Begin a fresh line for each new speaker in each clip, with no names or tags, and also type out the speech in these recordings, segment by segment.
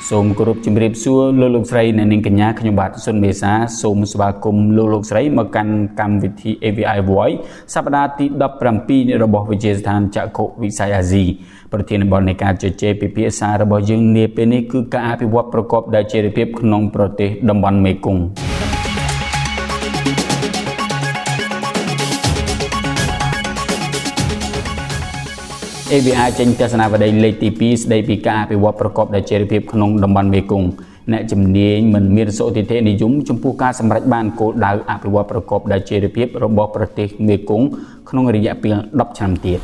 សូមគោរពជំរាបសួរលោកស្រីអ្នកនាងកញ្ញាខ្ញុំបាទសុនមេសាសូមស្វាគមន៍លោកស្រីមកកាន់កម្មវិធី AVI Voice សប្តាហ៍ទី17របស់វិទ្យាស្ថានចក្ខុវិស័យអាស៊ីប្រធានបទនៃការជជែកពិភាក្សារបស់យើងនាពេលនេះគឺការអភិវឌ្ឍប្រកបដោយចីរភាពក្នុងប្រទេសតំបន់មេគង្គAVI ចេញទស្សនាវដ្តីលេខទី2ស្ដីពីការអភិវឌ្ឍប្រកបដោយចីរភាពក្នុងតំបន់មេគង្គអ្នកជំនាញមិនមានសុតិធិនិយមចំពោះការសម្រេចបានគោលដៅអភិវឌ្ឍប្រកបដោយចីរភាពរបស់ប្រទេសមេគង្គក្នុងរយៈពេល10ឆ្នាំទៀត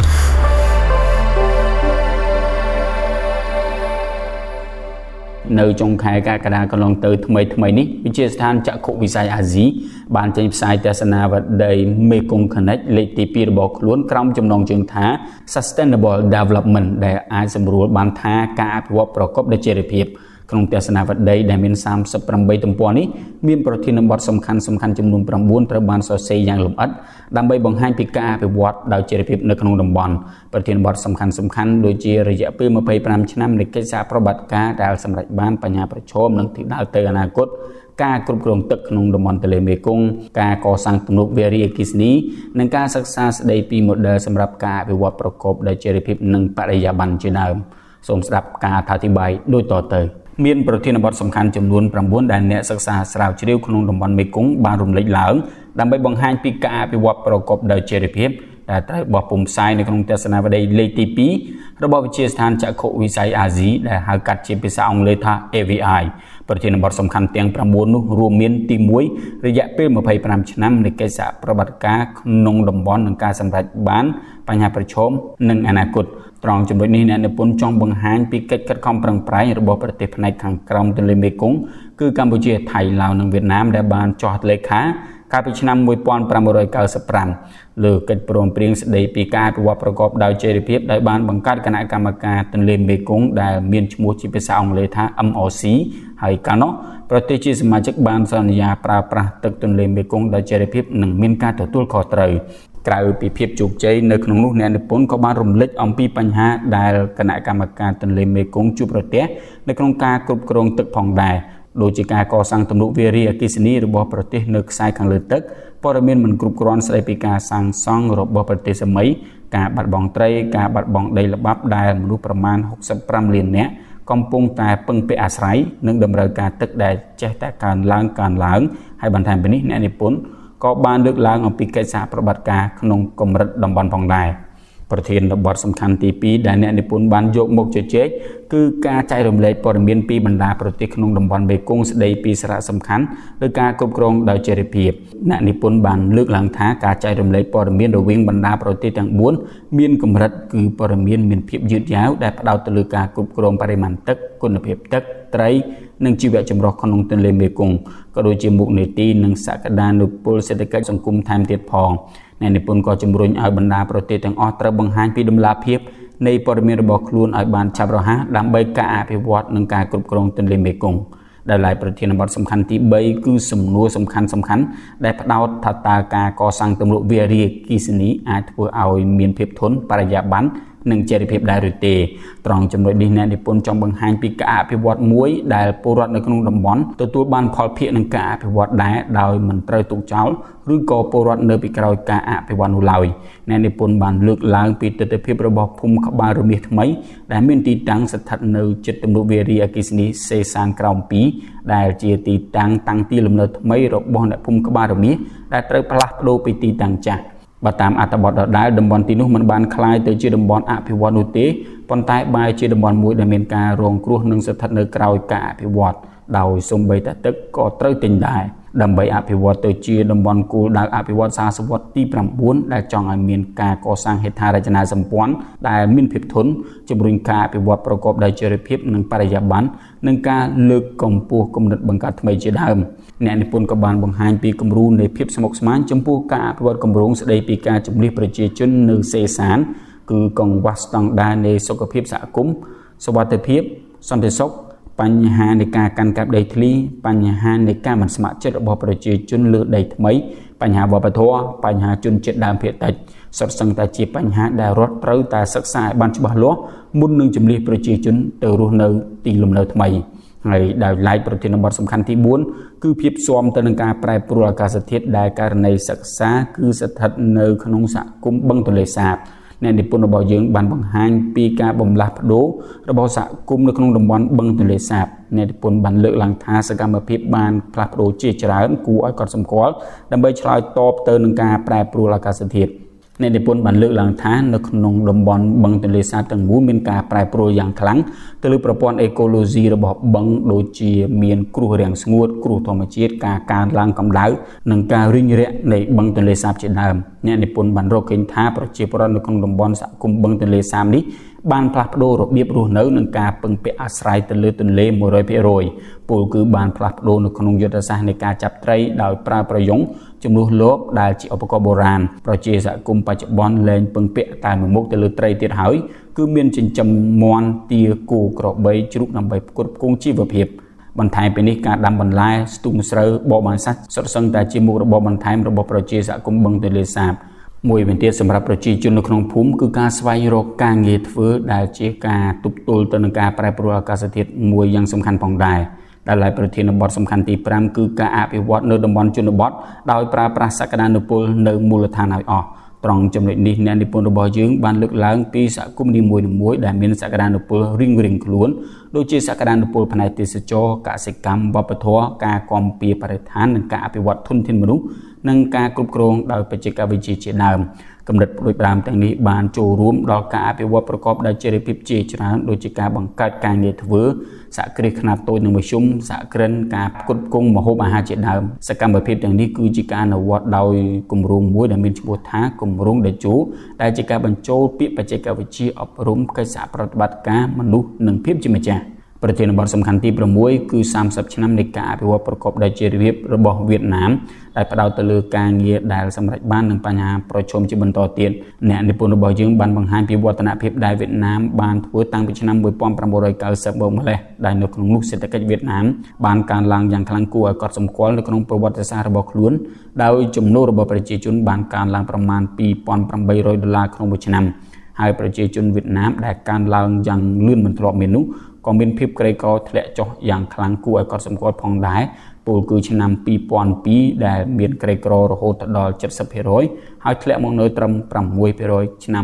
នៅចុងខែកក្កដាកន្លងទៅថ្មីនេះវិទ្យាស្ថានចក្ខុវិស័យអាស៊ីបានចេញផ្សាយទស្សនាវដ្តីមេគង្គ Connect លេខទី2របស់ខ្លួនក្រោមចំណងជើងថា Sustainable Development ដែលអាចសម្រួលបានថាការអភិវឌ្ឍប្រកបដោយចីរភាពក្នុងទស្សនាវដ្តីដែលមាន38ទំព័រនេះមានប្រធានបទសំខាន់ចំនួន9ត្រូវបានសរសេរយ៉ាងលម្អិតដើម្បីបង្ហាញពីការអភិវឌ្ឍដោយចីរភាពនៅក្នុងតំបន់ប្រធានបទសំខាន់ដូចជារយៈពេល25ឆ្នាំនៃកិច្ចសហប្រតិបត្តិការដែលសម្រេចបានបញ្ហាប្រឈមនិងទិសដៅទៅអនាគតការគ្រប់គ្រងទឹកក្នុងតំបន់ទន្លេមេគង្គការកសាងទំនប់វារីអគ្គិសនីនិងការសិក្សាស្ដីពី model សម្រាប់ការអភិវឌ្ឍប្រកបដោយចីរភាពនិងបរិយាបន្នជាដើមសូមស្ដាប់ការអធិប្បាយដូចតទៅមានប្រធានបទសំខាន់ចំនួន9ដែលអ្នកសិក្សាស្រាវជ្រាវក្នុងតំបន់មេគង្គបានរំលេចឡើងដើម្បីបង្ហាញពីការអភិវឌ្ឍប្រកបដោយចីរភាពដែលត្រូវបោះពុម្ពផ្សាយនៅក្នុងទស្សនាវដ្តីលេខទី2របស់វិទ្យាស្ថានចក្ខុវិស័យអាស៊ីដែលហៅកាត់ជាភាសាអង់គ្លេសថា AVI ប្រធានបទសំខាន់ទាំង9នោះរួមមានទី1រយៈពេល25ឆ្នាំនៃកិច្ចសហប្រតិបត្តិការក្នុងតំបន់និងការសម្រេចបានបញ្ហាប្រឈមនិងអនាគតត្រង់ចំណុចនេះអ្នកនិពន្ធចង់បង្ហាញពីកិច្ចខិតខំប្រឹងប្រែងរបស់ប្រទេសផ្នែកខាងក្រោមទន្លេមេគង្គគឺកម្ពុជាថៃឡាវនិងវៀតណាមដែលបានចុះហត្ថលេខាកាលពីឆ្នាំ1595លើកិច្ចព្រមព្រៀងស្តីពីការអភិវឌ្ឍប្រកបដោយចីរភាពដោយបានបង្កើតគណៈកម្មការទន្លេមេគង្គដែលមានឈ្មោះជាភាសាអង់គ្លេសថា MOC ហើយកាលនោះប្រទេសជាសមាជិកបានសន្យាប្រើប្រាស់ទឹកទន្លេមេគង្គដោយចីរភាពនិងមានការទទួលខុសត្រូវក្រៅពីភាពជោគជ័យនៅក្នុងនោះអ្នកនិពន្ធក៏បានរំលេចអំពីបញ្ហាដែលគណៈកម្មការទន្លេមេគង្គជួបប្រទះនៅក្នុងការគ្រប់គ្រងទឹកផងដែរដូចជាការកសាងទំនប់វារីអគ្គិសនីរបស់ប្រទេសនៅខ្សែខាងលើទឹកព័ត៌មានមិនគ្រប់គ្រាន់ស្តីពីការសាងសង់របស់ប្រទេសសមីការបាត់បង់ត្រីការបាត់បង់ដីល្បាប់ដែលមនុស្សប្រមាណ65លាននាក់កំពុងតែពឹងពាក់អាស្រ័យនឹងតម្រូវការទឹកដែលចេះតែកើនឡើងហើយបន្ថែមពីនេះអ្នកនិពន្ធក៏បានលើកឡើងអំពីកិច្ចសហប្រតិបត្តិការក្នុងកម្រិតតំបន់ផងដែរប្រធានបទសំខាន់ទី2ដែលអ្នកនិពន្ធបានយកមកជជែកគឺការចែករំលែកព័ត៌មានពីបណ្ដាប្រទេសក្នុងតំបន់មេគង្គស្ដីពីសារៈសំខាន់លើការគ្រប់គ្រងដោយចីរភាពអ្នកនិពន្ធបានលើកឡើងថាការចែករំលែកព័ត៌មានរវាងបណ្ដាប្រទេសទាំង4មានកម្រិតគឺព័ត៌មានមានភាពយឺតយ៉ាវដែលផ្ដោតទៅលើការគ្រប់គ្រងបរិមាណទឹកគុណភាពទឹកត្រីនិងជីវៈចម្រុះក្នុងទន្លេមេគង្គក៏ដូចជាមុខនីតិនិងសក្តានុពលសេដ្ឋកិច្ចសង្គមថែមទៀតផងអ្នកនិពន្ធក៏ជំរុញឲ្យបណ្ដាប្រទេសទាំងអស់ត្រូវបង្ហាញពីដំណាភាពនៃព័ត៌មានរបស់ខ្លួនឲ្យបានឆាប់រហ័សដើម្បីការអភិវឌ្ឍនិងការគ្រប់គ្រងទន្លេមេគង្គដែលឡែកប្រធានបទសំខាន់ទី3គឺសំណួរសំខាន់ដែលផ្ដោតថាតើការកសាងទំនប់វារីអគ្គិសនីអាចធ្វើឲ្យមានភាពធន់បរិយាបន្ននិងចីរភាពដែរឬទេត្រង់ចំណុចនេះអ្នកនិពន្ធចង់បង្ហាញពីការអភិវឌ្ឍមួយដែលពលរដ្ឋនៅក្នុងតំបន់ទទួលបានផលភាគនឹងការអភិវឌ្ឍដែរដោយមិនត្រូវទុកចោលឬក៏ពលរដ្ឋនៅពីក្រោយការអភិវឌ្ឍនោះឡើយអ្នកនិពន្ធបានលើកឡើងពីទិដ្ឋភាពរបស់ភូមិក្បាលរមៀសថ្មីដែលមានទីតាំងស្ថិតនៅជិតទំនប់វារីអគ្គិសនីសេសានក្រោម2ដែលជាទីតាំងទីលំនៅថ្មីរបស់អ្នកភូមិក្បាលរមៀសដែលត្រូវផ្លាស់ប្ដូរពីទីតាំងចាស់បើតាមអត្ថបទដដែលតំបន់ទីនោះមិនបានคล้ายទៅជាតំបន់អភិវឌ្ឍនោះទេប៉ុន្តែបែរជាតំបន់មួយដែលមានការរងគ្រោះនិងស្ថិតនៅក្រោយការអភិវឌ្ឍដោយសូម្បីតែទឹកក៏ត្រូវទិញដែរដើម្បីអភិវឌ្ឍទៅជាតំបន់គោលដៅអភិវឌ្ឍសាសវត្សទី9ដែលចង់ឲ្យមានការកសាងហេដ្ឋារចនាសម្ព័ន្ធដែលមានភាពធន់ជំរុញការអភិវឌ្ឍប្រកបដោយចីរភាពនិងបរិយាបន្ននិងការលើកកម្ពស់គំនិតបង្កើតថ្មីជាដើមអ្នកនិពន្ធក៏បានបង្ហាញពីគំរូនៃភាពស្មុគស្មាញចំពោះការអភិវឌ្ឍគម្រោងស្ដីពីការជំនះប្រជាជននៅសេសានគឺកង្វះស្តង់ដារនៃសុខភាពសហគមន៍សុវត្ថិភាពសន្តិសុខបញ្ហានៃការកាន់កាប់ដីធ្លីបញ្ហានៃការមិនស្ម័គ្រចិត្តរបស់ប្រជាជនលើដីថ្មីបញ្ហាវប្បធម៌បញ្ហាជនជាតិដើមភាគតិចសុទ្ធសឹងតែជាបញ្ហាដែលរដ្ឋត្រូវតែសិក្សាឲ្យបានច្បាស់លាស់មុននឹងជំនះប្រជាជនទៅរស់នៅទីលំនៅថ្មីហើយដោយឡែកប្រធានបទសំខាន់ទី4គឺភាពស៊ាំទៅនឹងការប្រែប្រួលអាកាសធាតុដែលករណីសិក្សាគឺស្ថិតនៅក្នុងសហគមន៍បឹងទន្លេសាបអ្នកនិពន្ធរបស់យើងបានបង្ហាញពីការបំលាស់ប្ដូររបស់សហគមន៍នៅក្នុងតំបន់បឹងទន្លេសាបអ្នកនិពន្ធបានលើកឡើងថាសកម្មភាពបានផ្លាស់ប្ដូរជាច្រើនគួរឲ្យកត់សម្គាល់ដើម្បីឆ្លើយតបទៅនឹងការប្រែប្រួលអាកាសធាតុអ្នកនិពន្ធបានលើកឡើងថានៅក្នុងតំបន់បឹងទន្លេសាបទាំងមូលមានការប្រែប្រួលយ៉ាងខ្លាំងទៅលើប្រព័ន្ធអេកូឡូស៊ីរបស់បឹងដូចជាមានគ្រោះរាំងស្ងួតគ្រោះធម្មជាតិការកើនឡើងកម្ដៅនិងការរីងរាក់នៃបឹងទន្លេសាបជាដើមអ្នកនិពន្ធបានរកឃើញថាប្រជាពលរដ្ឋនៅក្នុងតំបន់សហគមន៍បឹងទន្លេសាបនេះបានផ្លាស់ប្ដូររបៀបរស់នៅនិងការពឹងពាក់អាស្រ័យទៅលើទន្លេ 100% ពលគឺបានផ្លាស់ប្ដូរនៅក្នុងយុទ្ធសាស្ត្រនៃការចាប់ត្រីដោយប្រើប្រយុងជំនួសលោកដែលជាឧបករណ៍បុរាណប្រជាសហគមន៍បច្ចុប្បន្នលែងពឹងពាក់តែមួយមុខទៅលើត្រីទៀតហើយគឺមានចិញ្ចឹមមាន់ទាគោក្របីជ្រូកដើម្បីផ្គត់ផ្គង់ជីវភាពបន្ថែមពីនេះការដាំបន្លែស្ទូងស្រូវបបរបាញ់សាច់សុទ្ធសឹងតែជាមុខរបរបន្ថែមរបស់ប្រជាសហគមន៍បឹងទន្លេសាបមួយវិញទៀតសម្រាប់ប្រជាជននៅក្នុងភូមិគឺការស្វែងរកការងារធ្វើដែលជាការទប់ទល់ទៅនឹងការប្រែប្រួលអាកាសធាតុមួយយ៉ាងសំខាន់ផងដែរដែលlạiប្រធានបទសំខាន់ទី5គឺការអភិវឌ្ឍនៅតំបន់ជនបទដោយប្រើប្រាស់សក្តានុពលនៅមូលដ្ឋានឲ្យអស់ត្រង់ចំណុចនេះអ្នកនិពន្ធរបស់យើងបានលើកឡើងពីសហគមន៍នីមួយៗដែលមានសក្តានុពលរៀងៗខ្លួនដូចជាសក្តានុពលផ្នែកទេសចរណ៍កសិកម្មវប្បធម៌ការគាំពៀបរិស្ថាននិងការអភិវឌ្ឍធនធានមនុស្សនិងការគ្រប់គ្រងដោយបច្ចេកវិទ្យាជាដើមកម្រិតដូចដើមទាំងនេះបានចូលរួមដល់ការអភិវឌ្ឍប្រកបដោយចីរភាពជាច្រើនដូចជាការបង្កើតការងារធ្វើសហគ្រាសខ្នាតតូចនិងមធ្យមសហគ្រិនការផ្គត់ផ្គង់ម្ហូបអាហារជាដើមសកម្មភាពទាំងនេះគឺជាការអនុវត្តដោយគម្រោងមួយដែលមានឈ្មោះថាគម្រោងដេជោដែលជាការបញ្ចូលពាក្យបច្ចេកវិទ្យាអប់រំកិច្ចសហប្រតិបត្តិការមនុស្សនិងភាពជាម្ចាស់ប្រធានបទសំខាន់ទី6គឺ30ឆ្នាំនៃការអភិវឌ្ឍប្រកបដោយចីរភាពរបស់វៀតណាមដែលផ្ដោតទៅលើការងារដែលសម្រេចបាននិងបញ្ហាប្រឈមជាបន្តទៀតអ្នកនិពន្ធរបស់យើងបានបង្ហាញពីវឌ្ឍនភាពដែលវៀតណាមបានធ្វើតាំងពីឆ្នាំ1990មកម្លេះដែលនៅក្នុងនោះសេដ្ឋកិច្ចវៀតណាមបានកើនឡើងយ៉ាងខ្លាំងគួរឲ្យកត់សម្គាល់នៅក្នុងប្រវត្តិសាស្ត្ររបស់ខ្លួនដោយចំណូលរបស់ប្រជាជនបានកើនឡើងប្រមាណ$2,800ក្នុងមួយឆ្នាំហើយប្រជាជនវៀតណាមដែលកើនឡើងយ៉ាងលឿនមិនធ្លាប់មាននោះក៏មានភាពក្រីក្រធ្លាក់ចុះយ៉ាងខ្លាំងគួរឲ្យកត់សម្គាល់ផងដែរពលគឺឆ្នាំ2002ដែលមានក្រីក្ររហូតដល់ 70% ហើយធ្លាក់មកនៅត្រឹម 6% ឆ្នាំ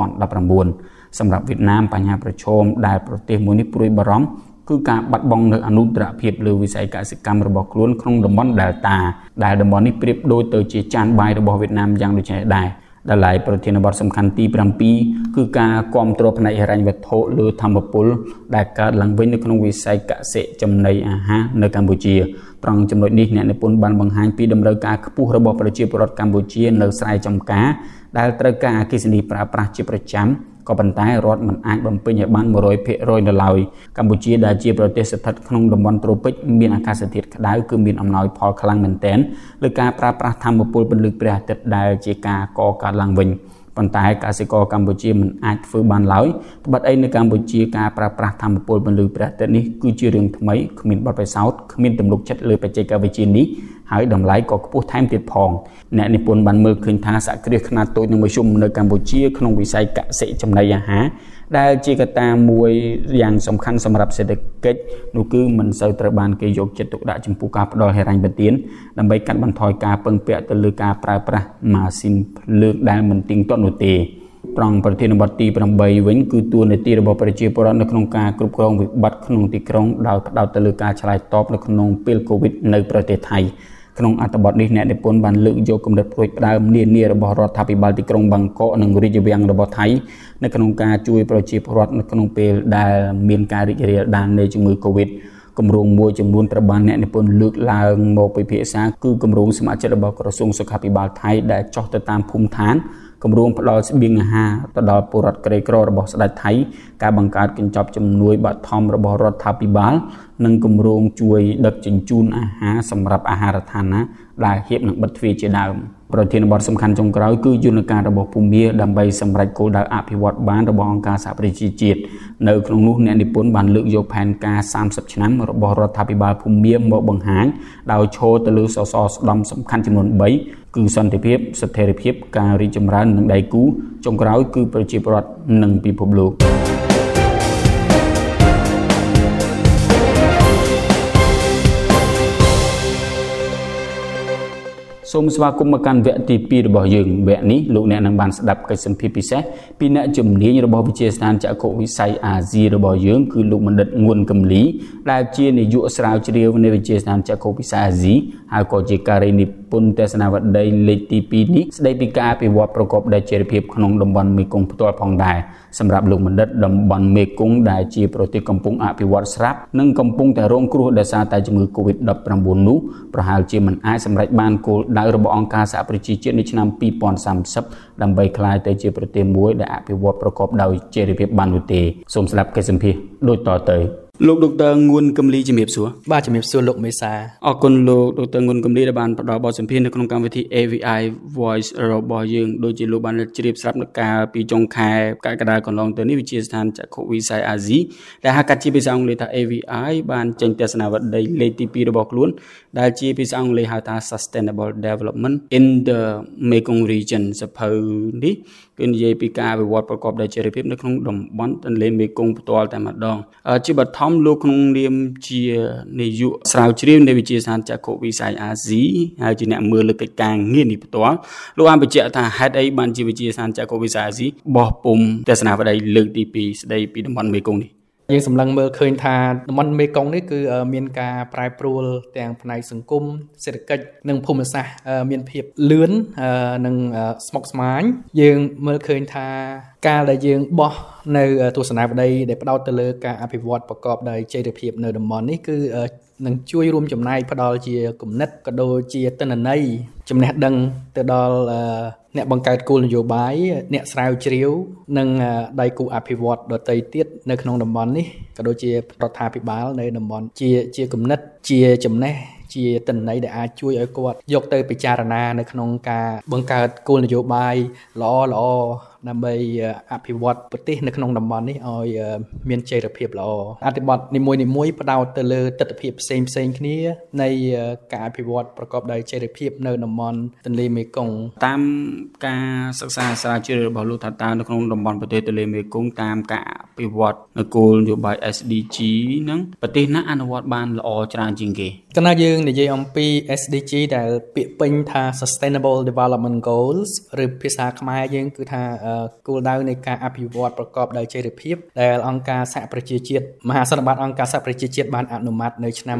2019សម្រាប់វៀតណាមបញ្ហាប្រឈមដែលប្រទេសមួយនេះព្រួយបារម្ភគឺការបាត់បង់នូវអនុត្តរភាពលើវិស័យកសិកម្មរបស់ខ្លួនក្នុងតំបន់ Delta ដែលតំបន់នេះប្រៀបដូចទៅជាចានបាយរបស់វៀតណាមយ៉ាងដូចនេះដែរដែលឡែកប្រធានបទសំខាន់ទី7គឺការគាំទ្រផ្នែកហិរញ្ញវត្ថុលើធម្មពលដែលកើតឡើងវិញនៅក្នុងវិស័យកសិចំណីអាហារនៅកម្ពុជាត្រង់ចំណុចនេះអ្នកនិពន្ធបានបង្ហាញពីតម្រូវការខ្ពស់របស់ប្រជាពលរដ្ឋកម្ពុជានៅស្រែចម្ការដែលត្រូវការអគ្គិសនីប្រើប្រាស់ជាប្រចាំក៏ប៉ុន្តែរដ្ឋមិនអាចបំពេញឲ្យបាន 100% នៅឡើយកម្ពុជាដែលជាប្រទេសស្ថិតក្នុងតំបន់ត្រូពិចមានអាកាសធាតុក្តៅគឺមានអំណោយផលខ្លាំងមែនទែនលើការប្រើប្រាស់ថាមពលពន្លឺព្រះអាទិត្យដែលជាការកកើតឡើងវិញប៉ុន្តែកសិករកម្ពុជាមិនអាចធ្វើបានឡើយត្បិតអីនៅកម្ពុជាការប្រើប្រាស់ថាមពលពន្លឺព្រះអាទិត្យនេះគឺជារឿងថ្មីគ្មានបទពិសោធន៍គ្មានទំនុកចិត្តលើបច្ចេកវិទ្យានេះហើយតម្លៃក៏ខ្ពស់ថែមទៀតផងអ្នកនិពន្ធបានមើលឃើញថាសហគ្រាសខ្នាតតូចនិងមធ្យមនៅកម្ពុជាក្នុងវិស័យកសិចំណីអាហារដែលជាកត្តាមួយយ៉ាងសំខាន់សម្រាប់សេដ្ឋកិច្ចនោះគឺមិនសូវត្រូវបានគេយកចិត្តទុកដាក់ចំពោះការផ្ដល់ហិរញ្ញប្បទានដើម្បីកាត់បន្ថយការពឹងពាក់ទៅលើការប្រើប្រាស់ម៉ាស៊ីនភ្លើងដែលមិនទៀងទាត់នោះទេត្រង់ប្រធានបទទី8វិញគឺតួនាទីរបស់ប្រជាពលរដ្ឋនៅក្នុងការគ្រប់គ្រងវិបត្តិក្នុងទីក្រុងដោយផ្ដោតទៅលើការឆ្លើយតបនៅក្នុងពេលកូវីដនៅប្រទេសថៃក្នុងអត្ថបទនេះអ្នកនិពន្ធបានលើកយកគំនិតផ្ដួចផ្ដើមនានារបស់រដ្ឋាភិបាលទីក្រុងបាងកកនិងរាជវាំងរបស់ថៃនៅក្នុងការជួយប្រជាពលរដ្ឋនៅក្នុងពេលដែលមានការរីករាលដាលនៃជំងឺ Covid គម្រោងមួយចំនួនត្រូវបានអ្នកនិពន្ធលើកឡើងមកពិភាក្សាគឺគម្រោងសមាជិករបស់ក្រសួងសុខាភិបាលថៃដែលចុះទៅតាមភូមិឋានគម្រោងផ្ដល់ស្បៀងអាហារទៅដល់ពលរដ្ឋក្រីក្ររបស់ស្ដេចថៃការបង្កើតកញ្ចប់ជំនួយបឋមរបស់រដ្ឋាភិបាលនិងគម្រោងជួយដឹកជញ្ជូនអាហារសម្រាប់អាហារដ្ឋានដែលហៀបនឹងបិទទ្វារជាដើមប្រធានបទសំខាន់ចុងក្រោយគឺយន្តការរបស់ភូមាដើម្បីសម្រេចគោលដៅអភិវឌ្ឍបានរបស់អង្គការសហប្រជាជាតិនៅក្នុងនោះអ្នកនិពន្ធបានលើកយកផែនការ30ឆ្នាំរបស់រដ្ឋាភិបាលភូមាមកបង្ហាញដោយឈរទៅលើសសរស្តម្ភសំខាន់ចំនួន3 គឺសន្តិភាពស្ថិរភាពការរីកចម្រើននិងដៃគូចុងក្រោយគឺប្រជាពលរដ្ឋនិងពិភពលោកសូមស្វាគមន៍មកកាន់វគ្គទី2របស់យើងវគ្គនេះលោកអ្នកនឹងបានស្ដាប់កិច្ចសម្ភាសន៍ពិសេសពីអ្នកជំនាញរបស់វិទ្យាស្ថានចក្ខុវិស័យអាស៊ីរបស់យើងគឺលោកបណ្ឌិតងួនកំលីដែលជានាយកស្រាវជ្រាវនៃវិទ្យាស្ថានចក្ខុវិស័យអាស៊ីហើយក៏ជាការីនិពន្ធទស្សនាវដ្តីលេខទី2នេះស្ដីពីការអភិវឌ្ឍប្រកបដោយចីរភាពក្នុងតំបន់មេគង្គផ្ទាល់ផងដែរសម្រាប់លោកបណ្ឌិតតំបន់មេគង្គដែលជាប្រទេសកំពុងអភិវឌ្ឍស្រាប់និងកំពុងតែរងគ្រោះដោយសារតែជំងឺ Covid-19 នោះប្រហែលជាមិនអាចសម្រេចបានគោលដៅរបស់អង្គការសហប្រជាជាតិនៅឆ្នាំ2030ដើម្បីក្លាយទៅជាប្រទេសមួយដែលអភិវឌ្ឍប្រកបដោយចីរភាពបាននោះទេសូមស្ដាប់កិច្ចសម្ភាសន៍ដូចតទៅលោកដុកទ័รงួនកំលីជំរាបសួរ
បាទជំរាបសួរលោកមេសា
អរគុណលោកដុកទ័ងួនកំលីដែលបានផ្ដល់បទសម្ភាសន៍នៅក្នុងកម្មវិធី AVI Voice របស់យើងដូចជាលោកបានជ្រាបស្រាប់នៅកាលពីចុងខែកក្កដាកន្លងទៅនេះវិទ្យាស្ថានចក្ខុវិស័យអាស៊ីដែលហៅកាត់ជាភាសាអង់គ្លេសថា AVI បានចេញទស្សនាវដ្តីលេខទី2របស់ខ្លួនដែលជាភាសាអង់គ្លេសហៅថា Sustainable Development in the Mekong Region សភៅនេះគឺនិយាយពីការវិវត្តប្រកបដោយចីរភាពនៅក្នុងតំបន់ទន្លេមេគង្គផ្ទាល់តែម្ដងជាបឋមលោកក្នុងនាមជានាយកស្រាវជ្រាវនៃវិទ្យាស្ថានចក្ខុវិស័យអាស៊ីហើយជាអ្នកមើលលើកិច្ចការងារនេះផ្ទាល់លោកបានបញ្ជាក់ថាហេតុអីបានជាវិទ្យាស្ថានចក្ខុវិស័យអាស៊ីបោះពុម្ពទស្សនាវដ្តីលើកទី2ស្ដីពីតំបន់មេគង្គនេះ
យើងសម្លឹងមើលឃើញថាតំបន់មេគង្គនេះគឺមានការប្រែប្រួលទាំងផ្នែកសង្គមសេដ្ឋកិច្ចនិងភូមិសាស្ត្រមានភាពលឿននិងស្មុគស្មាញយើងមើលឃើញថាការដែលយើងបោះនៅទស្សនាវដ្តីដែលផ្ដោតទៅលើការអភិវឌ្ឍប្រកបដោយចីរភាពនៅតំបន់នេះគឺនឹងជួយរួមចំណែកផ្ដល់ជាគំនិតក៏ដូចជាទិន្នន័យចំណេះដឹងទៅដល់អ្នកបង្កើតគោលនយោបាយអ្នកស្រាវជ្រាវនិងដៃគូអភិវឌ្ឍដទៃទៀតនៅក្នុងតំបន់នេះក៏ដូចជារដ្ឋាភិបាលនៅតំបន់ជាគំនិតជាចំណេះជាទិន្នន័យដែលអាចជួយឲ្យគាត់យកទៅពិចារណានៅក្នុងការបង្កើតគោលនយោបាយល្អដើម្បីអភិវឌ្ឍប្រទេសនៅក្នុងតំបន់នេះឲ្យមានចីរភាពល្អអត្ថបទនីមួយៗផ្ដោតទៅលើទិដ្ឋភាពផ្សេងគ្នានៃការអភិវឌ្ឍប្រកបដោយចីរភាពនៅតំបន់ទន្លេមេគង្គ
តាមការសិក្សាស្រាវជ្រាវរបស់លោកថាតើនៅក្នុងតំបន់ប្រទេសទន្លេមេគង្គតាមការអភិវឌ្ឍនៅគោលនយោបាយ SDG ហ្នឹងប្រទេសណាអនុវត្តបានល្អច្រើនជាងគេ
កាលណាយើងនិយាយអំពី SDG ដែលពាក្យពេញថា Sustainable Development Goals ឬភាសាខ្មែរយើងគឺថាគោលដៅនៃការអភិវឌ្ឍប្រកបដោយចីរភាពដែលអង្គការសហប្រជាជាតិមហាសន្និបាតអង្គការសហប្រជាជាតិបានអនុម័តនៅឆ្នាំ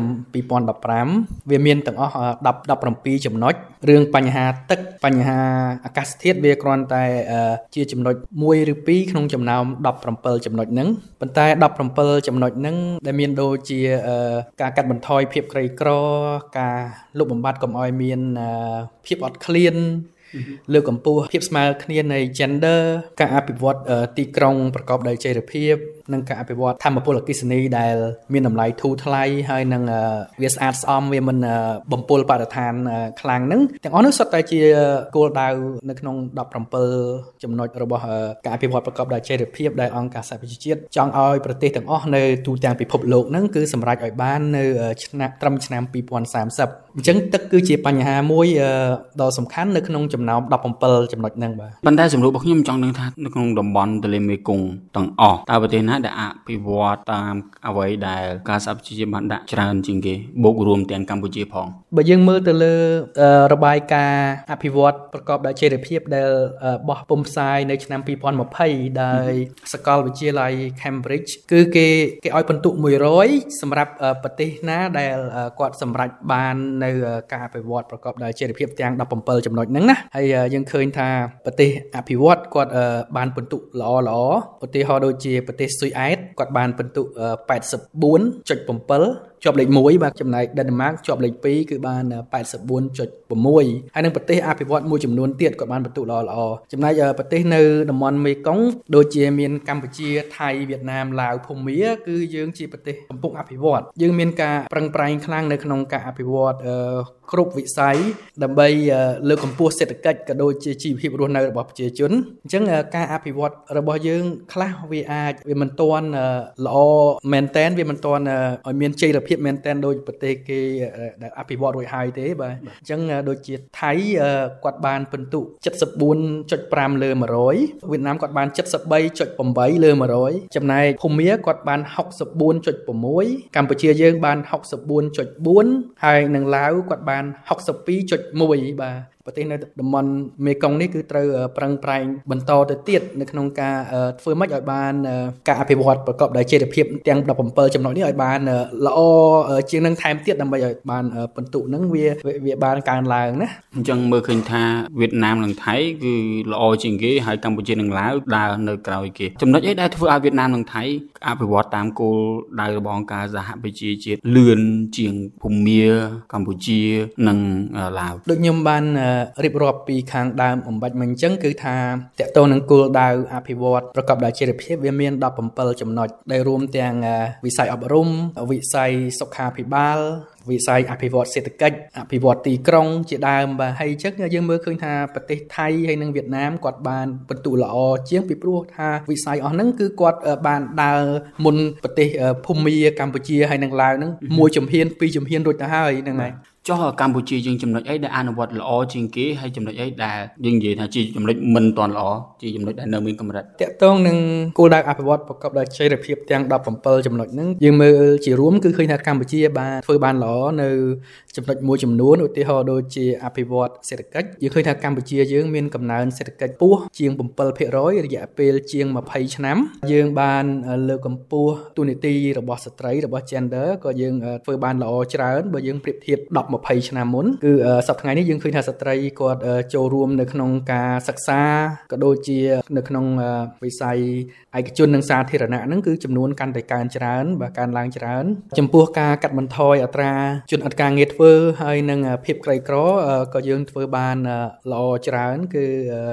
2015វាមានទាំងអស់17ចំណុចរឿងបញ្ហាទឹកបញ្ហាអាកាសធាតុវាគ្រាន់តែជាចំណុច1ឬ2ក្នុងចំណោម17ចំណុចហ្នឹងប៉ុន្តែ17ចំណុចហ្នឹងដែលមានដូចជាការកាត់បន្ថយភាពក្រីក្រការលុបបំបាត់កុំឲ្យមានភាពអត់ឃ្លានលើកកម្ពស់ភាពស្មើគ្នានៃ gender ការអភិវឌ្ឍទីក្រុងប្រកបដោយចីរភាពនិងការអភិវឌ្ឍធម្មពលអគ្គិសនីដែលមានតម្លៃធូរថ្លៃហើយនឹងវាស្អាតស្អំវាមិនបំពុលបរិស្ថានខ្លាំងហ្នឹងទាំងអស់នោះសុទ្ធតែជាគោលដៅនៅក្នុង17ចំណុចរបស់ការអភិវឌ្ឍប្រកបដោយចីរភាពដែលអង្គការសហប្រជាជាតិចង់ឲ្យប្រទេសទាំងអស់នៅទូទាំងពិភពលោកហ្នឹងគឺសម្រេចឲ្យបាននៅត្រឹមឆ្នាំ2030អញ្ចឹងទឹកគឺជាបញ្ហាមួយដ៏សំខាន់នៅក្នុងចំណោម17ចំណុចហ្នឹងបាទ
ប៉ុន្តែសម្រួលរបស់ខ្ញុំចង់ដឹងថានៅក្នុងតំបន់ទន្លេមេគង្គទាំងអស់តើប្រទេសណាដែលអភិវឌ្ឍតាមអ្វីដែលការសហប្រជាជាតិបានដាក់ច្រើនជាងគេបូករួមទាំងកម្ពុជាផង
បើយើងមើលទៅលើរបាយការណ៍អភិវឌ្ឍប្រកបដោយចីរភាពដែលបោះពុម្ពផ្សាយនៅឆ្នាំ2020ដោយសាកលវិទ្យាល័យ Cambridge គឺគេឲ្យពិន្ទុ100សម្រាប់ប្រទេសណាដែលគាត់សម្រេចបាននៅការអភិវឌ្ឍប្រកបដោយចីរភាពទាំង17ចំណុចហ្នឹងណាហើយយើងឃើញថាប្រទេសអភិវឌ្ឍគាត់បានពិន្ទុល្អឧទាហរណ៍ដូចជាប្រទេសស៊ុយអែតគាត់បានពិន្ទុ 84.7 ជាប់លេខ1បាទចំណែកដេនម៉ាកជាប់លេខ2គឺបាន 84.6 ហើយនឹងប្រទេសអភិវឌ្ឍមួយចំនួនទៀតគាត់បានពិន្ទុល្អចំណែកប្រទេសនៅតំបន់មេគង្គដូចជាមានកម្ពុជាថៃវៀតណាមឡាវភូមាគឺយើងជាប្រទេសកំពុងអភិវឌ្ឍយើងមានការប្រឹងប្រែងខ្លាំងនៅក្នុងការអភិវឌ្ឍគ្រប់វិស័យដើម្បីលើកកម្ពស់សេដ្ឋកិច្ចក៏ដូចជាជីវភាពរស់នៅរបស់ប្រជាជនអញ្ចឹងការអភិវឌ្ឍរបស់យើងខ្លះវាមិនទាន់ល្អមែនតែនវាមិនទាន់ឲ្យមានចីរភាពភាពមែនតែនដូចប្រទេសគេដែលអភិវឌ្ឍរួចហើយទេបាទអញ្ចឹងដូចជាថៃគាត់បានពិន្ទុ 74.5 លើ 100 វៀតណាមគាត់បាន 73.8 លើ 100 ចំណែកភូមាគាត់បាន 64.6 កម្ពុជាយើងបាន 64.4 ហើយនិងឡាវគាត់បាន 62.1 បាទប្រទេសនៅតំបន់មេគង្គនេះគឺត្រូវប្រឹងប្រែងបន្តទៅទៀតនៅក្នុងការធ្វើម៉េចឲ្យបានការអភិវឌ្ឍប្រកបដោយចីរភាពទាំង17ចំណុចនេះឲ្យបានល្អជាងនឹងថែមទៀតដើម្បីឲ្យបានពិន្ទុនឹងវាបានកើនឡើងណា
អញ្ចឹងមើលឃើញថាវៀតណាមនិងថៃគឺល្អជាងគេហើយកម្ពុជានិងឡាវដើរនៅក្រោយគេចំណុចអីដែលធ្វើឲ្យវៀតណាមនិងថៃអភិវឌ្ឍតាមគោលដៅរបស់អង្គការសហប្រជាជាតិលឿនជាងភូមាកម្ពុជានិងឡាវ
ដូចខ្ញុំបានរៀបរាប់ពីខាងដើមអំបញ្ញមិញអញ្ចឹងគឺថាតកតងនឹងគោលដៅអភិវឌ្ឍប្រកបដោយចីរភាពវាមាន17ចំណុចដែលរួមទាំងវិស័យអប់រំវិស័យសុខាភិបាលវិស័យអភិវឌ្ឍសេដ្ឋកិច្ចអភិវឌ្ឍទីក្រុងជាដើមបាទហើយអញ្ចឹងយើងមើលឃើញថាប្រទេសថៃហើយនិងវៀតណាមគាត់បានពិន្ទុល្អជាងពីព្រោះថាវិស័យអស់ហ្នឹងគឺគាត់បានដើរមុនប្រទេសភូមាកម្ពុជាហើយនិងឡាវហ្នឹងមួយជំហានពីរជំហានរួចទៅហើយហ្នឹងហើយ
ចុះកម្ពុជាយើងចំណុចអីដែលអនុវត្តល្អជាងគេហើយចំណុចអីដែលយើងនិយាយថាជាចំណុចមិនទាន់ល្អជាចំណុចដែលនៅមានកម្រិត
តកតងនឹងគោលដៅអភិវឌ្ឍប្រកបដោយចីរភាពទាំង17ចំណុចហ្នឹងយើងមើលជារួមគឺឃើញថាកម្ពុជាបានធ្វើបានល្អនៅចំណុចមួយចំនួនឧទាហរណ៍ដូចជាអភិវឌ្ឍសេដ្ឋកិច្ចយើងឃើញថាកម្ពុជាយើងមានកំណើនសេដ្ឋកិច្ចខ្ពស់ជាង 7% រយៈពេលជាង20ឆ្នាំយើងបានលើកកម្ពស់ទូនាទីរបស់ស្ត្រីរបស់ gender ក៏យើងធ្វើបានល្អច្រើនបើយើងប្រៀបធៀប10-20 ឆ្នាំមុនគឺសប្តាហ៍ថ្ងៃនេះយើងឃើញថាស្ត្រីគាត់ចូលរួមនៅក្នុងការសិក្សាក៏ដូចជានៅក្នុងវិស័យឯកជននិងសាធារណៈហ្នឹងគឺចំនួនកាន់តែកើនច្រើនបាទកើនឡើងច្រើនចំពោះការកាត់បន្ថយអត្រាជនអត់ការងារធ្វើហើយនិងភាពក្រីក្រក៏យើងធ្វើបានល្អច្រើនគឺ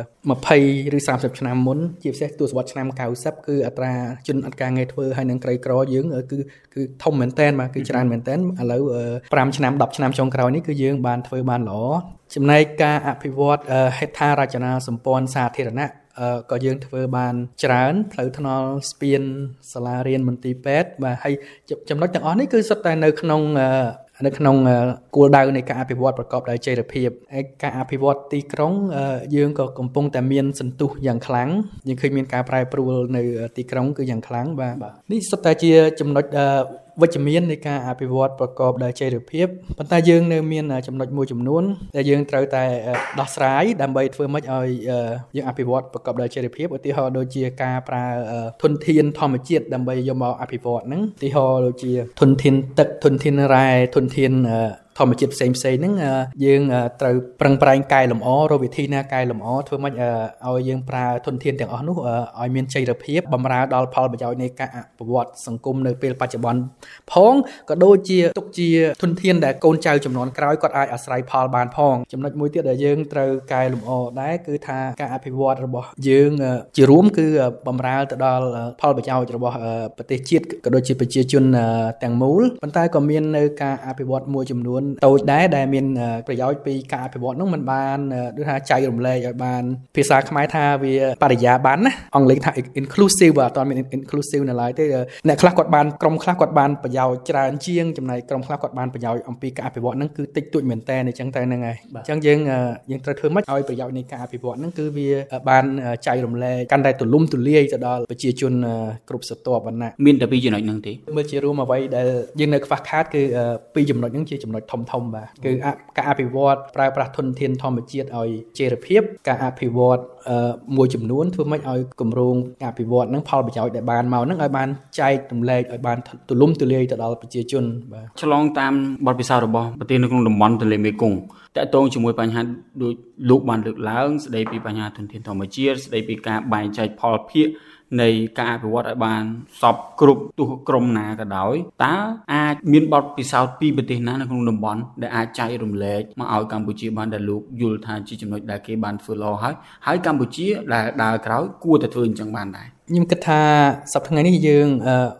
20ឬ30ឆ្នាំមុនជាពិសេសទសវត្សរ៍ឆ្នាំ90គឺអត្រាជនអត់ការងារធ្វើហើយនិងក្រីក្រយើងគឺធំមែនតើបាទគឺច្រើនមែនតើឥឡូវ5ឆ្នាំ10ឆ្នាំចុងក្រោយនេះគឺយើងបានធ្វើបានល្អចំណែកការអភិវឌ្ឍហេដ្ឋារចនាសម្ព័ន្ធសាធារណៈក៏យើងធ្វើបានច្រើនផ្លូវថ្នល់ស្ពានសាលារៀនមន្ទីរពេទ្យបាទហើយចំណុចទាំងអស់នេះគឺសុទ្ធតែនៅក្នុងគោលដៅនៃការអភិវឌ្ឍប្រកបដោយចីរភាពហើយការអភិវឌ្ឍទីក្រុងយើងក៏កំពុងតែមានសន្ទុះយ៉ាងខ្លាំងយើងឃើញមានការប្រែប្រួលនៅទីក្រុងគឺយ៉ាងខ្លាំងបាទនេះសុទ្ធតែជាចំណុចវិជ្ជមាននៃការអភិវឌ្ឍប្រកបដោយចីរភាពប៉ុន្តែយើងនៅមានចំណុចមួយចំនួនដែលយើងត្រូវតែដោះស្រាយដើម្បីធ្វើម៉េចឲ្យយើងអភិវឌ្ឍប្រកបដោយចីរភាពឧទាហរណ៍ដូចជាការប្រើធនធានធម្មជាតិដើម្បីយកមកអភិវឌ្ឍហ្នឹងឧទាហរណ៍ដូចជាធនធានទឹកធនធានរ៉ែធនធានធម្មជាតិផ្សេងហ្នឹងយើងត្រូវប្រឹងប្រែងកែលម្អរកវិធីណាកែលម្អធ្វើម៉េចឲ្យយើងប្រើធនធានទាំងអស់នោះឲ្យមានចីរភាពបម្រើដល់ផលប្រយោជន៍នៃការអភិវឌ្ឍសង្គមនៅពេលបច្ចុប្បន្នផងក៏ដូចជាទុកជាធនធានដែលកូនចៅជំនាន់ក្រោយគាត់អាចអាស្រ័យផលបានផងចំណុចមួយទៀតដែលយើងត្រូវកែលម្អដែរគឺថាការអភិវឌ្ឍរបស់យើងជារួមគឺបម្រើទៅដល់ផលប្រយោជន៍របស់ប្រទេសជាតិក៏ដូចជាប្រជាជនទាំងមូលប៉ុន្តែក៏មាននៅការអភិវឌ្ឍមួយចំនួនតូចដែរដែលមានប្រយោជន៍ពីការអភិវឌ្ឍនោះมันបានដូចថាចែករំលែកឲ្យបានភាសាខ្មែរថាវាបរិយាបន្នណាអង់គ្លេសថា inclusive អត់ទាន់មាន inclusive នៅឡើយទេអ្នកខ្លះគាត់បានក្រុមខ្លះគាត់បានប្រយោជន៍ច្រើនជាងចំណែកក្រុមខ្លះគាត់បានប្រយោជន៍អំពីការអភិវឌ្ឍហ្នឹងគឺតិចតួចមែនតើអញ្ចឹងតែហ្នឹងហើយអញ្ចឹងយើងត្រូវធ្វើម៉េចឲ្យប្រយោជន៍នៃការអភិវឌ្ឍហ្នឹងគឺវាបានចែករំលែកកាន់តែទូលំទូលាយទៅដល់ប្រជាជនគ្រប់ស្រទាប់វណ្ណៈ
មានតែពីរចំណុចហ្នឹងទេ
មើលជារួមអ្វីដែលយើងនៅខ្វះខាតគឺពីរចំណុចហ្នឹងជាចំណុចធំបាទគឺការអភិវឌ្ឍប្រើប្រាស់ធនធានធម្មជាតិឲ្យចីរភាពការអភិវឌ្ឍមួយចំនួនធ្វើម៉េចឲ្យគម្រោងការអភិវឌ្ឍហ្នឹងផលប្រយោជន៍ដែលបានមកហ្នឹងឲ្យបានចែករំលែកឲ្យបានទូលំទូលាយទៅដល់ប្រជាជន
បាទឆ្លងតាមបទពិសោធន៍របស់ប្រទេសនៅក្នុងតំបន់ទន្លេមេគង្គតកតងជាមួយបញ្ហាដូចលោកបានលើកឡើងស្ដីពីបញ្ហាធនធានធម្មជាតិស្ដីពីការបែងចែកផលភាគនៃការអភិវឌ្ឍឲ្យបានសពគ្រប់ទោះក្រុមណាក៏ដោយតើអាចមានបទពិសោធន៍ពីប្រទេសណានៅក្នុងតំបន់ដែលអាចចែករំលែកមកឲ្យកម្ពុជាបានដែលលោកយល់ថាជាចំណុចដែលគេបានធ្វើល្អហើយកម្ពុជាដែលដើរក្រោយគួរតែធ្វើអញ្ចឹងបានដែរ
ខ្ញុំគិតថាសប្តាហ៍ថ្ងៃនេះយើង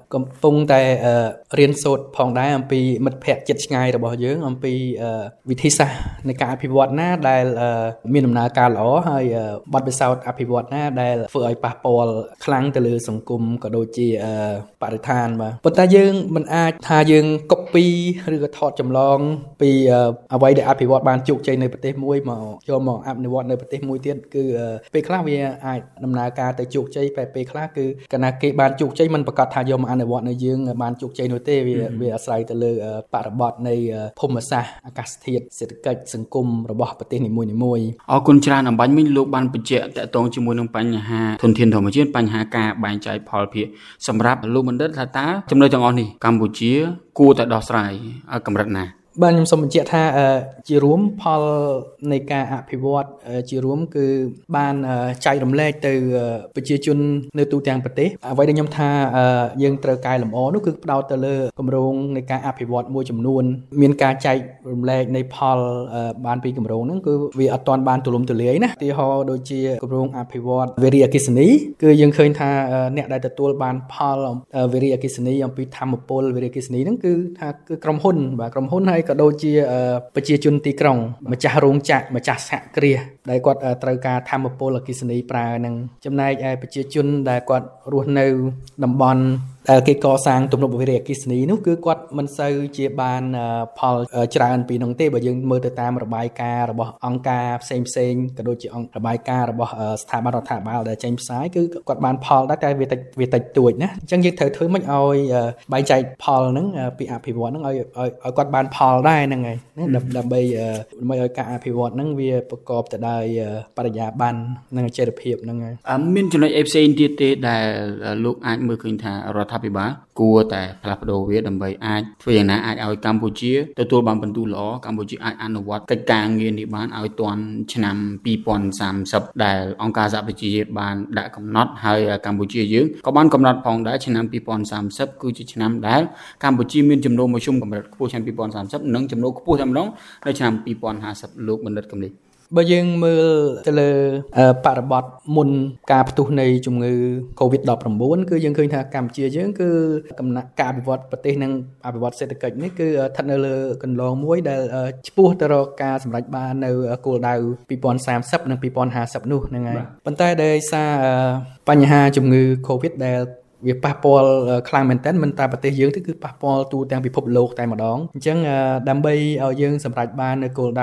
កំពុងតែរៀនសូត្រផងដែរអំពីមិត្តភ័ក្តិជិតឆ្ងាយរបស់យើងអំពីវិធីសាស្ត្រនៃការអភិវឌ្ឍណាដែលមានដំណើរការល្អហើយបទពិសោធន៍អភិវឌ្ឍណាដែលធ្វើឲ្យប៉ះពាល់ខ្លាំងទៅលើសង្គមក៏ដូចជាបរិស្ថានបាទប៉ុន្តែយើងមិនអាចថាយើង copy ឬក៏ថតចម្លងពីអ្វីដែលអភិវឌ្ឍបានជោគជ័យនៅប្រទេសមួយមកយកមកអភិវឌ្ឍនៅប្រទេសមួយទៀតគឺពេលខ្លះវាអាចដំណើរការទៅជោគជ័យពេលខ្លះគឺកាលណាគេបានជោគជ័យមិនប្រកាសថាយកមកអនុវត្តនៅយើងបានជោគជ័យនោះទេវាអាស្រ័យទៅលើបរិបទនៃភូមិសាស្ត្រអាកាសធាតុសេដ្ឋកិច្ចសង្គមរបស់ប្រទេសនីមួយៗ
អរគុណច្រើនអំបញ្ញមិញលោកបានបញ្ជាក់តកតងជាមួយនឹងបញ្ហាធនធានធម្មជាតិបញ្ហាការបែងចែកផលភាគសម្រាប់លោកបណ្ឌិតថាតើចំណុចទាំងអស់នេះកម្ពុជាគួរតែដោះស្រាយឲ្យកម្រិតណា
បាទខ្ញុំសូមបញ្ជាក់ថាជារួមផលនៃការអភិវឌ្ឍជារួមគឺបានចែករំលែកទៅប្រជាជននៅទូទាំងប្រទេសអ្វីដែលខ្ញុំថាយើងត្រូវកែលម្អនោះគឺផ្ដោតទៅលើគម្រោងនៃការអភិវឌ្ឍមួយចំនួនមានការចែករំលែកនៃផលបានពីគម្រោងហ្នឹងគឺវាអត់ទាន់បានទូលំទូលាយណាឧទាហរណ៍ដូចជាគម្រោងអភិវឌ្ឍវារីអគ្គិសនីគឺយើងឃើញថាអ្នកដែលទទួលបានផលវារីអគ្គិសនីអំពីធម្មពលវារីអគ្គិសនីហ្នឹងគឺថាគឺក្រុមហ៊ុនបាទក្រុមហ៊ុនហើយក៏ដូចជាប្រជាជនទីក្រុងម្ចាស់រោងចក្រម្ចាស់សហគ្រាសដែលគាត់ត្រូវការធម្មពលអគ្គិសនីប្រើនឹងចំណែកឯប្រជាជនដែលគាត់រស់នៅតំបន់ដែលគេកសាងទំនប់វារីអគ្គិសនីនោះគឺគាត់មិនសូវជាបានផលច្រើនពីនោះទេបើយើងមើលទៅតាមរបាយការណ៍របស់អង្គការផ្សេងក៏ដូចជារបាយការណ៍របស់ស្ថាប័នរដ្ឋាភិបាលដែលចេញផ្សាយគឺគាត់បានផលដែរតែវាតិចតួចណាអញ្ចឹងយើងត្រូវធ្វើម៉េចឲ្យបែងចែកផលហ្នឹងពីអភិវឌ្ឍហ្នឹងឲ្យគាត់បានផលដែរហ្នឹងហើយដើម្បីឲ្យការអភិវឌ្ឍហ្នឹងវាប្រកបទៅដោយបរិយាបន្ននិងចីរភាពហ្នឹងហើយ
មានចំណុចផ្សេងទៀតទេដែលលោកអាចមើលឃើញថារដ្ឋាភិបាលគួរតែផ្លាស់ប្ដូរវាដើម្បីអាចធ្វើយ៉ាងណាអាចឲ្យកម្ពុជាទទួលបានពិន្ទុល្អកម្ពុជាអាចអនុវត្តកិច្ចការងារនេះបានឲ្យទាន់ឆ្នាំ2030ដែលអង្គការសហប្រជាជាតិបានដាក់កំណត់ហើយកម្ពុជាយើងក៏បានកំណត់ផងដែរឆ្នាំ2030គឺជាឆ្នាំដែលកម្ពុជាមានចំនួនមធ្យមកម្រិតខ្ពស់ឆ្នាំ2030និងចំនួនខ្ពស់តែម្ដងនៅឆ្នាំ2050លោកបណ្ឌិតកំលី
បើយើងមើលទៅលើបរិបទមុនការផ្ទុះនៃជំងឺ COVID-19 គឺយើងឃើញថាកម្ពុជាយើងគឺកំណត់ការអភិវឌ្ឍប្រទេសនិងអភិវឌ្ឍសេដ្ឋកិច្ចនេះគឺស្ថិតនៅលើគន្លងមួយដែលឆ្ពោះទៅរកការសម្រេចបាននៅគោលដៅ2030និង2050នោះហ្នឹងហើយប៉ុន្តែដោយសារបញ្ហាជំងឺ COVID ដែលវាប៉ះពាល់ខ្លាំងមែនទែនមិនតែប្រទេសយើងទេគឺប៉ះពាល់ទូទាំងពិភពលោកតែម្ដងអញ្ចឹងដើម្បីឲ្យយើងសម្រេចបាននៅគោលដៅ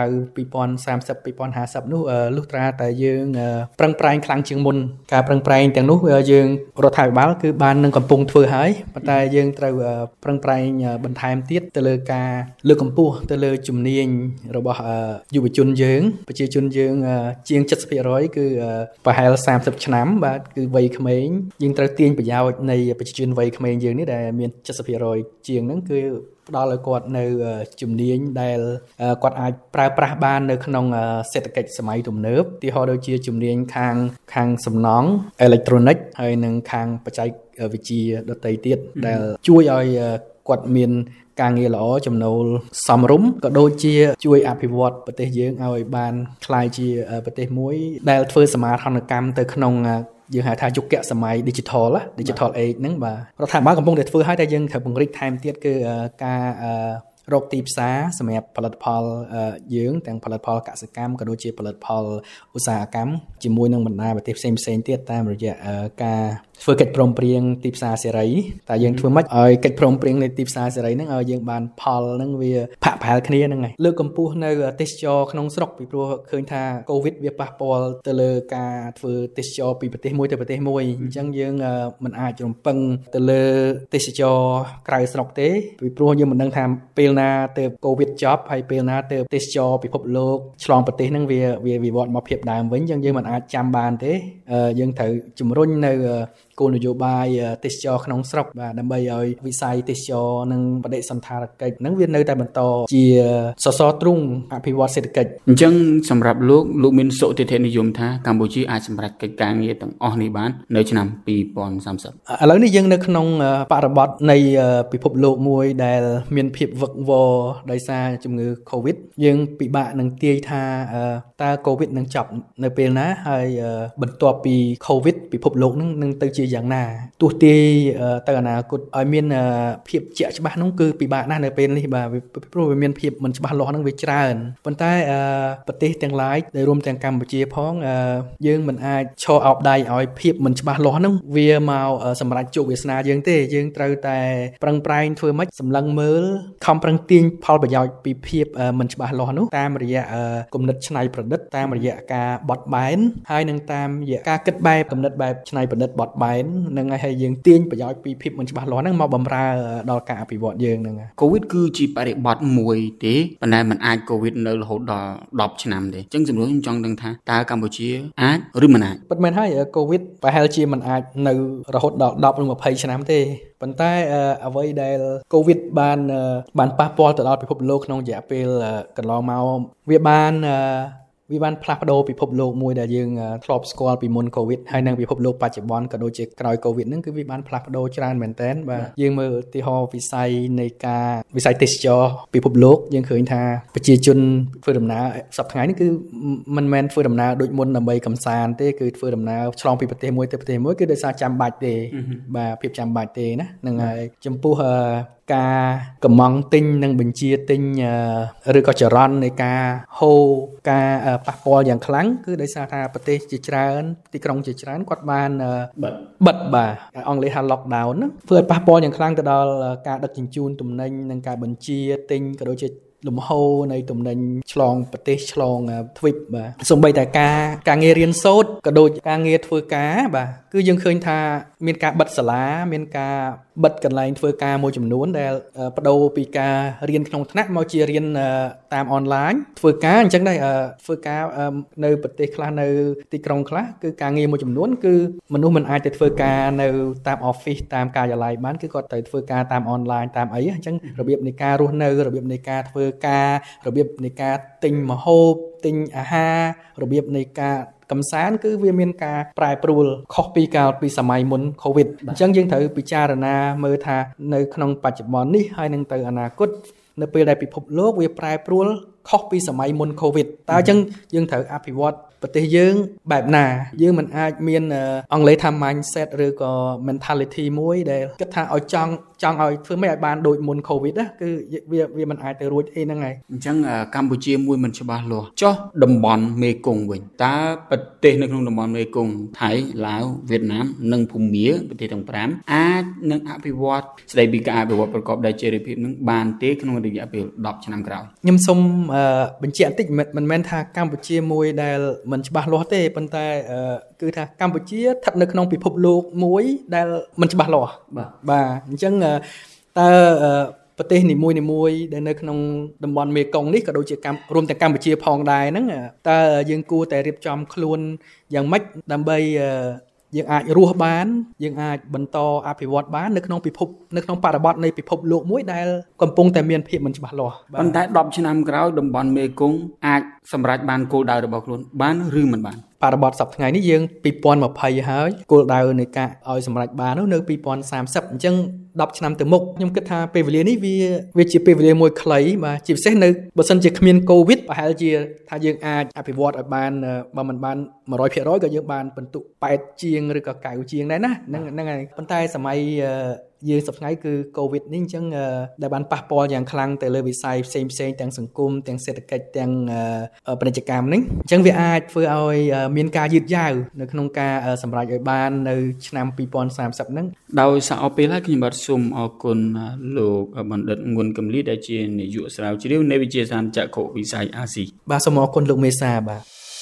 2030 2050នោះលុះត្រាតែយើងប្រឹងប្រែងខ្លាំងជាងមុនការប្រឹងប្រែងទាំងនោះយើងរដ្ឋាភិបាលគឺបាននឹងកំពុងធ្វើហើយប៉ុន្តែយើងត្រូវប្រឹងប្រែងបន្ថែមទៀតទៅលើការលើកកម្ពស់ទៅលើជំនាញរបស់យុវជនយើងប្រជាជនយើងជាង 70% គឺប្រហែល30ឆ្នាំបាទគឺវ័យក្មេងយើងត្រូវទាញប្រយោជន៍នៃប្រជាជនវ័យក្មេងយើងនេះដែលមាន 70% ជាងហ្នឹងគឺផ្ដល់ឲ្យគាត់នៅជំនាញដែលគាត់អាចប្រើប្រាស់បាននៅក្នុងសេដ្ឋកិច្ចសម័យទំនើបឧទាហរណ៍ដូចជាជំនាញខាងសំណង់អេឡិចត្រូនិកហើយនិងខាងបច្ចេកវិទ្យាដទៃទៀតដែលជួយឲ្យគាត់មានការងារល្អចំណូលសមរម្យក៏ដូចជាជួយអភិវឌ្ឍប្រទេសយើងឲ្យបានក្លាយជាប្រទេសមួយដែលធ្វើសមាហរណកម្មទៅក្នុងយើងហៅថាយុគសម័យ digital age ហ្នឹងបាទរដ្ឋាភិបាលកំពុងតែធ្វើឲ្យតែយើងត្រូវពង្រីកថែមទៀតគឺការរកទីផ្សារសម្រាប់ផលិតផលយើងទាំងផលិតផលកសិកម្មក៏ដូចជាផលិតផលឧស្សាហកម្មជាមួយនឹងបណ្ដាប្រទេសផ្សេងៗទៀតតាមរយៈការធ្វើកិច្ចព្រមព្រៀងទីផ្សារសេរីតែយើងធ្វើម៉េចឲ្យកិច្ចព្រមព្រៀងនៃទីផ្សារសេរីហ្នឹងឲ្យយើងបានផលហ្នឹងវាផាក់ផែលគ្នាហ្នឹងហើយលើកកម្ពស់នៅទេសចរក្នុងស្រុកពីព្រោះឃើញថាកូវីដវាប៉ះពាល់ទៅលើការធ្វើទេសចរពីប្រទេសមួយទៅប្រទេសមួយអញ្ចឹងយើងមិនអាចរំពឹងទៅលើទេសចរក្រៅស្រុកទេពីព្រោះយើងមិនដឹងថាពេលណាទៅកូវីដចប់ហើយពេលណាទៅទេសចរពិភពលោកឆ្លងប្រទេសហ្នឹងវាវិវត្តមកភាពដើមវិញអញ្ចឹងយើងមិនអាចចាំបានទេយើងត្រូវជំរុញនៅគោលនយោបាយទេសចរក្នុងស្រុកបាទដើម្បីឲ្យវិស័យទេសចរនិងបដិសណ្ឋារកិច្ចហ្នឹងវានៅតែបន្តជាសសរទ្រូងអភិវឌ្ឍសេដ្ឋកិច្ច
អញ្ចឹងសម្រាប់លោកមានសុទិដ្ឋិនិយមថាកម្ពុជាអាចសម្រេចកិច្ចការងារទាំងអស់នេះបាននៅឆ្នាំ2030
ឥឡូវនេះយើងនៅក្នុងបរិបទនៃពិភពលោកមួយដែលមានភាពវឹកវរដោយសារជំងឺ Covid យើងពិបាកនឹងទាយថាតើ Covid នឹងចប់នៅពេលណាហើយបន្ទាប់ពី Covid ពិភពលោកនឹងទៅជាជាយ៉ាងណាទោះទីទៅអនាគតឲ្យមានភាពជាក់ច្បាស់នោះគឺពិបាកណាស់នៅពេលនេះបាទព្រោះវាមានភាពមិនច្បាស់លាស់ហ្នឹងវាច្រើនប៉ុន្តែប្រទេសទាំងឡាយដែលរួមទាំងកម្ពុជាផងយើងមិនអាចឈរអោបដៃឲ្យភាពមិនច្បាស់លាស់ហ្នឹងវាមកសម្រាប់ជោគវាសនាយើងទេយើងត្រូវតែប្រឹងប្រែងធ្វើម៉េចសម្លឹងមើលខំប្រឹងទាញផលប្រយោជន៍ពីភាពមិនច្បាស់លាស់នោះតាមរយៈគំនិតច្នៃប្រឌិតតាមរយៈការបត់បែនហើយនឹងតាមរយៈការគិតបែបគំនិតបែបច្នៃប្រឌិតបត់បែននឹងឲ្យយើងទាញប្រយោជន៍ពីភាពមិនច្បាស់លាស់ហ្នឹងមកបម្រើដល់ការអភិវឌ្ឍយើងហ្នឹង
កូវីដគឺជាបរិបទមួយទេប៉ុន្តែมันអាចកូវីដនៅរហូតដល់10ឆ្នាំទេអញ្ចឹងសម្រួលខ្ញុំចង់ដឹងថាតើកម្ពុជាអាចឬមិនអាច
ពិតមែនហើយកូវីដប្រហែលជាមិនអាចនៅរហូតដល់10ឬ20ឆ្នាំទេប៉ុន្តែអ្វីដែលកូវីដបានប៉ះពាល់ទៅដល់ពិភពលោកក្នុងរយៈពេលកន្លងមកវាបានផ្លាស់ប្ដូរពិភពលោកមួយដែលយើងធ្លាប់ស្គាល់ពីមុនកូវីដហើយនិងពិភពលោកបច្ចុប្បន្នក៏ដូចជាក្រោយកូវីដហ្នឹងគឺវាបានផ្លាស់ប្ដូរច្រើនមែនទែនបាទយើងមើលឧទាហរណ៍វិស័យទេសចរពិភពលោកយើងឃើញថាប្រជាជនធ្វើដំណើរសប្តាហ៍ថ្ងៃនេះគឺមិនមែនធ្វើដំណើរដូចមុនដើម្បីកម្សាន្តទេគឺធ្វើដំណើរឆ្លងពីប្រទេសមួយទៅប្រទេសមួយគឺដោយសារចាំបាច់ទេបាទភាពចាំបាច់ទេណាហ្នឹងហើយចំពោះការកម្មង់ទិញនិងបញ្ជាទិញឬក៏ចរន្តនៃការហូរការប៉ះពាល់យ៉ាងខ្លាំងគឺដោយសារថាប្រទេសជាច្រើនទីក្រុងជាច្រើនគាត់បានបិទបាទអង់គ្លេសហៅ lockdown ធ្វើឲ្យប៉ះពាល់យ៉ាងខ្លាំងទៅដល់ការដឹកជញ្ជូនទំនិញនិងការបញ្ជាទិញក៏ដូចជាលំហូរនៃទំនិញឆ្លងប្រទេសឆ្លងទ្វីបបាទសូម្បីតែការងាររៀនសូត្រក៏ដូចការងារធ្វើការបាទគឺយើងឃើញថាមានការបិទសាលាមានការបិទកន្លែងធ្វើការមួយចំនួនដែលបដូរពីការរៀនក្នុងថ្នាក់មកជារៀនតាមអនឡាញធ្វើការអញ្ចឹងដែរធ្វើការនៅប្រទេសខ្លះនៅទីក្រុងខ្លះគឺការងារមួយចំនួនគឺមនុស្សមិនអាចទៅធ្វើការនៅតាម office តាមការិយាល័យបានគឺគាត់ទៅធ្វើការតាមអនឡាញតាមអីអញ្ចឹងរបៀបនៃការរស់នៅរបៀបនៃការធ្វើការរបៀបនៃការទិញម្ហូបទិញអាហាររបៀបនៃការកំសាន្តគឺវាមានការប្រែប្រួលខុសពីកាលពីសម័យមុនកូវីដអញ្ចឹងយើងត្រូវពិចារណាមើលថានៅក្នុងបច្ចុប្បន្ននេះហើយនឹងទៅអនាគតនៅពេលដែលពិភពលោកវាប្រែប្រួលខុសពីសម័យមុនកូវីដតើអញ្ចឹងយើងត្រូវអភិវឌ្ឍប្រទេសយើងបែបណាយើងមិនអាចមានអង់គ្លេសថា mindset ឬក៏ mentality មួយដែលគិតថាឲ្យចង់ឲ្យធ្វើម៉េចឲ្យបានដូចមុនកូវីដណាគឺវាមិនអាចទៅរួចអីហ្នឹងហើយ
អញ្ចឹងកម្ពុជាមួយមិនច្បាស់លាស់ចុះតំបន់មេគង្គវិញតើប្រទេសនៅក្នុងតំបន់មេគង្គថៃឡាវវៀតណាមនិងភូមាប្រទេសទាំង5អាចនឹងអភិវឌ្ឍស្ដីពីការអភិវឌ្ឍប្រកបដោយចីរភាពនឹងបានទេក្នុងរយៈពេល10ឆ្នាំក្រោយ
ខ្ញុំសូមបញ្ជាក់បន្តិចមិនមែនថាកម្ពុជាមួយដែលមិនច្បាស់លាស់ទេប៉ុន្តែគឺថាកម្ពុជាស្ថិតនៅក្នុងពិភពលោកមួយដែលមិនច្បាស់លាស់បាទអញ្ចឹងតើប្រទេសនីមួយដែលនៅក្នុងតំបន់មេគង្គនេះក៏ដូចជារួមទាំងកម្ពុជាផងដែរហ្នឹងតើយើងគួរតែរៀបចំខ្លួនយ៉ាងម៉េចដើម្បីយើងអាចរស់បានយើងអាចបន្តអភិវឌ្ឍបាននៅក្នុងបរិបទនៃពិភពលោកមួយដែលកំពុងតែមានភាពមិនច្បាស់លាស់
ប៉ុន្តែ10ឆ្នាំក្រោយតំបន់មេគង្គអាចសម្រេចបានគោលដៅរបស់ខ្លួនបានឬមិនបាន
បរិបទសប្តាហ៍ថ្ងៃនេះយើង2020ហើយគោលដៅនៃការឲ្យសម្រេចបាននោះនៅ2030អញ្ចឹង10ឆ្នាំទៅមុខខ្ញុំគិតថាពេលវេលានេះវាជាពេលវេលាមួយខ្លីបាទជាពិសេសនៅបើសិនជាគ្មានកូវីដប្រហែលជាថាយើងអាចអភិវឌ្ឍឲ្យបានបើមិនបាន 100% ក៏យើងបានបន្ទុក8ជាងឬក៏9ជាងដែរណាហ្នឹងហើយប៉ុន្តែសម័យយើងសប្តាហ៍គឺកូវីដនេះអញ្ចឹងដែលបានប៉ះពាល់យ៉ាងខ្លាំងទៅលើវិស័យផ្សេងទាំងសង្គមទាំងសេដ្ឋកិច្ចទាំងពាណិជ្ជកម្មនេះអញ្ចឹងវាអាចធ្វើឲ្យមានការយឺតយ៉ាវនៅក្នុងការសម្រេចឲ្យបាននៅឆ្នាំ2030ហ្នឹង
ដោយសារអពេលហើយខ្ញុំបាទសូមអរគុណលោកបណ្ឌិតងួនកំលីដែលជានាយកស្រាវជ្រាវនៃវិទ្យាស្ថានចក្ខុវិស័យអាស៊ី
បាទសូមអរគុណលោកមេសាបាទ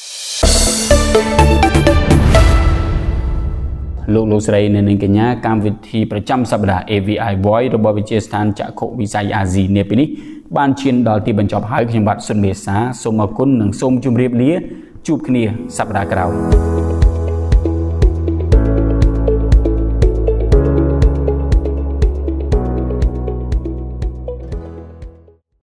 លោកស្រីនិងកញ្ញាកម្មវិធីប្រចាំសប្តាហ៍ AVI Voice របស់វិទ្យាស្ថានចក្ខុវិស័យអាស៊ីនាពេលនេះបានឈានដល់ទីបញ្ចប់ហើយខ្ញុំបាទសុនមេសាសូមអរគុណនិងសូមជម្រាបលាជួបគ្នាសប្តាហ៍ក្រោយ